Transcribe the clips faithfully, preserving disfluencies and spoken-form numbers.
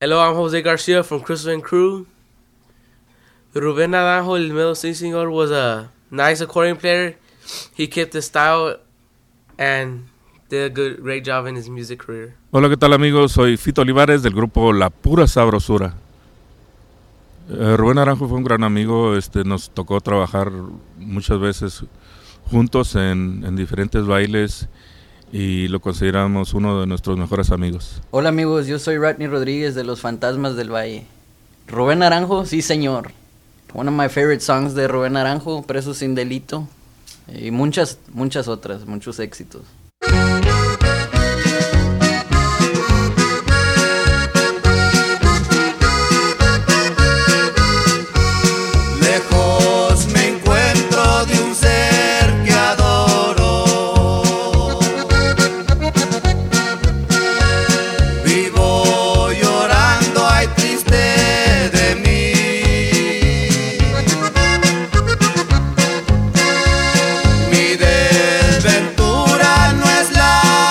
Hello, I'm Jose Garcia from Crystal and Crew. Rubén Naranjo, el middle C singer, was a nice accordion player. He kept his style and did a good, great job in his music career. Hola, ¿qué tal, amigos? Soy Fito Olivares del grupo La Pura Sabrosura. Eh, Rubén Naranjo fue un gran amigo. Este, nos tocó trabajar muchas veces juntos en, en diferentes bailes y lo consideramos uno de nuestros mejores amigos. Hola, amigos, yo soy Rodney Rodríguez de Los Fantasmas del Valle. Rubén Naranjo, sí señor. One of my favorite songs de Rubén Naranjo, Preso sin Delito. Y muchas, muchas otras, muchos éxitos. Lejos me encuentro de un ser que adoro. Vivo llorando, ay triste de mí. Mi desventura no es la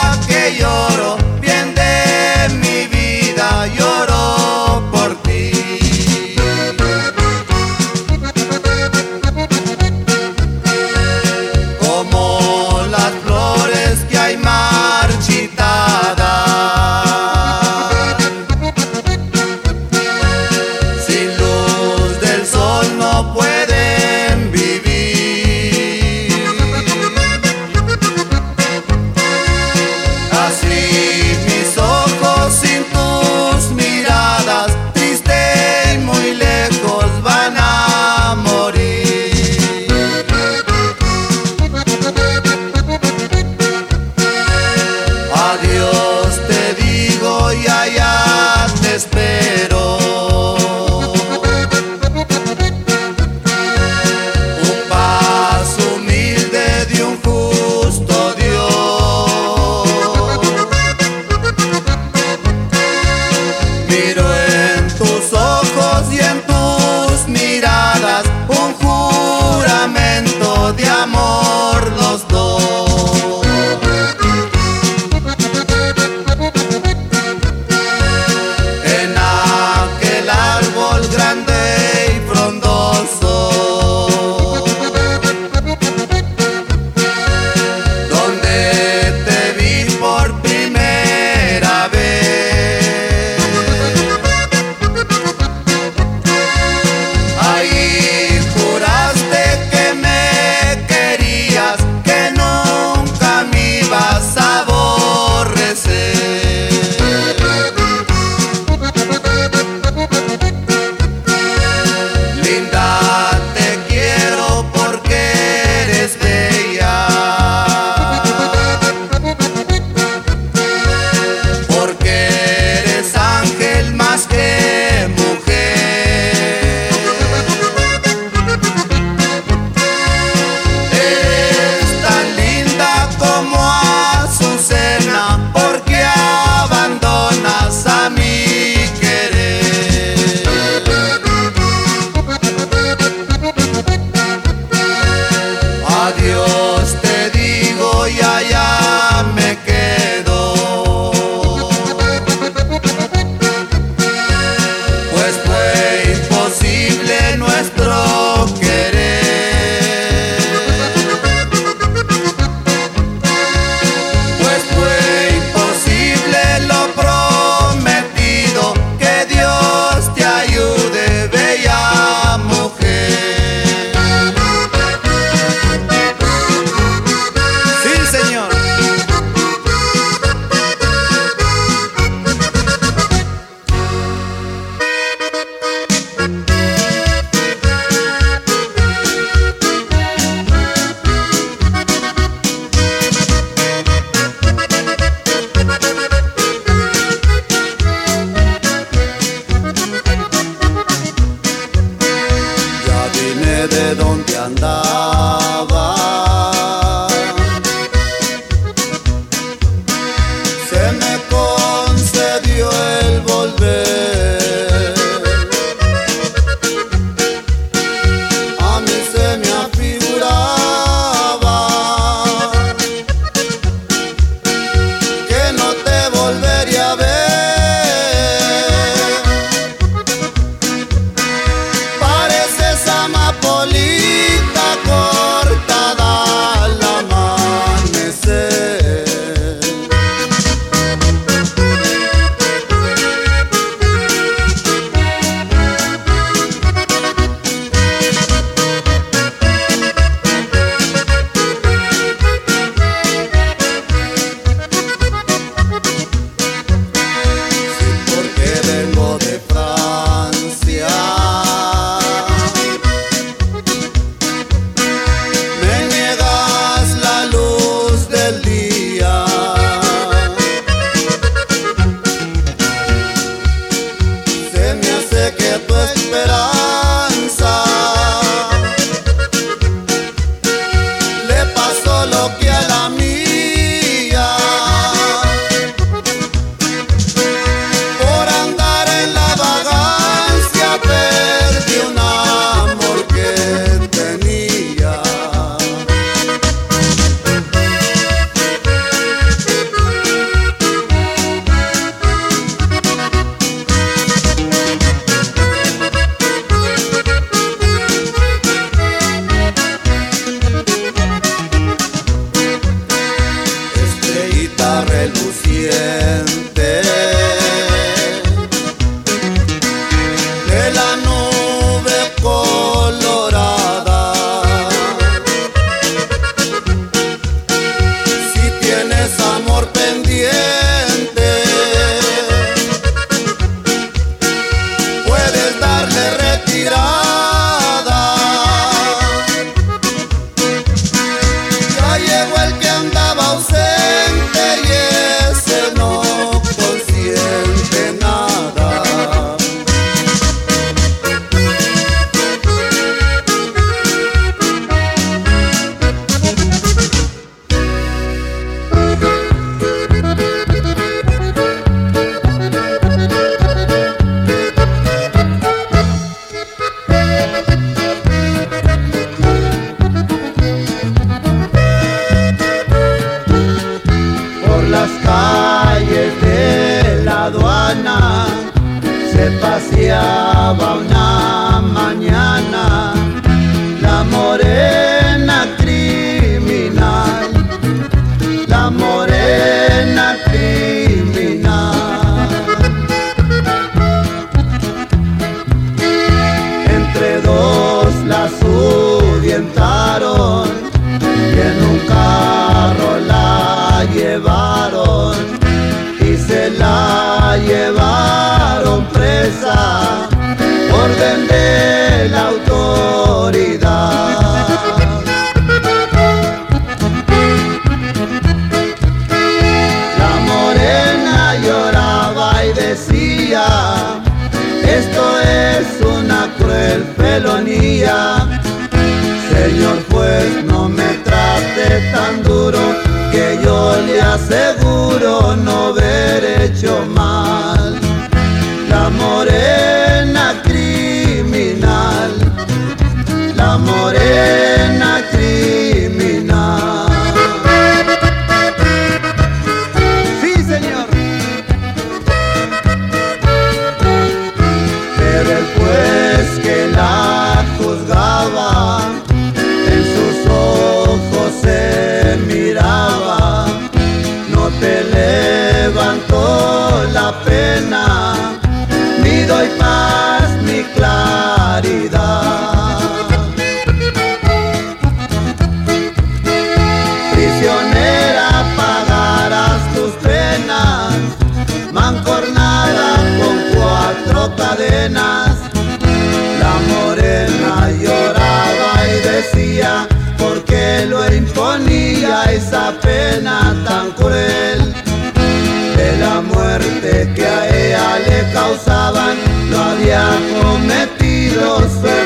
de la nube colorada. Si tienes amor pendiente, puedes darle retirada. Ya llegó el que andaba ausente y ese no consiente nada. Por las calles de la aduana se paseaba una mañana la morena criminal, la morena criminal. Entre dos la subientaron y en un carro la llevaron y se la llevaron presa, orden de la autoridad. La morena lloraba y decía: esto es una cruel felonía. Señor juez, no me trate tan duro, que yo le aseguro no haber hecho mal. La morena criminal, la morena criminal. Sí, señor. Pero el juez que la juzgaba, en sus ojos se miraba, no te levantó la pena, ni doy paz ni claridad. Prisionera, pagarás tus penas, mancornada con cuatro cadenas. La morena lloraba y decía: ¿por qué lo imponía esa pena tan cruel? De la muerte que a ella le causaban, lo había cometido su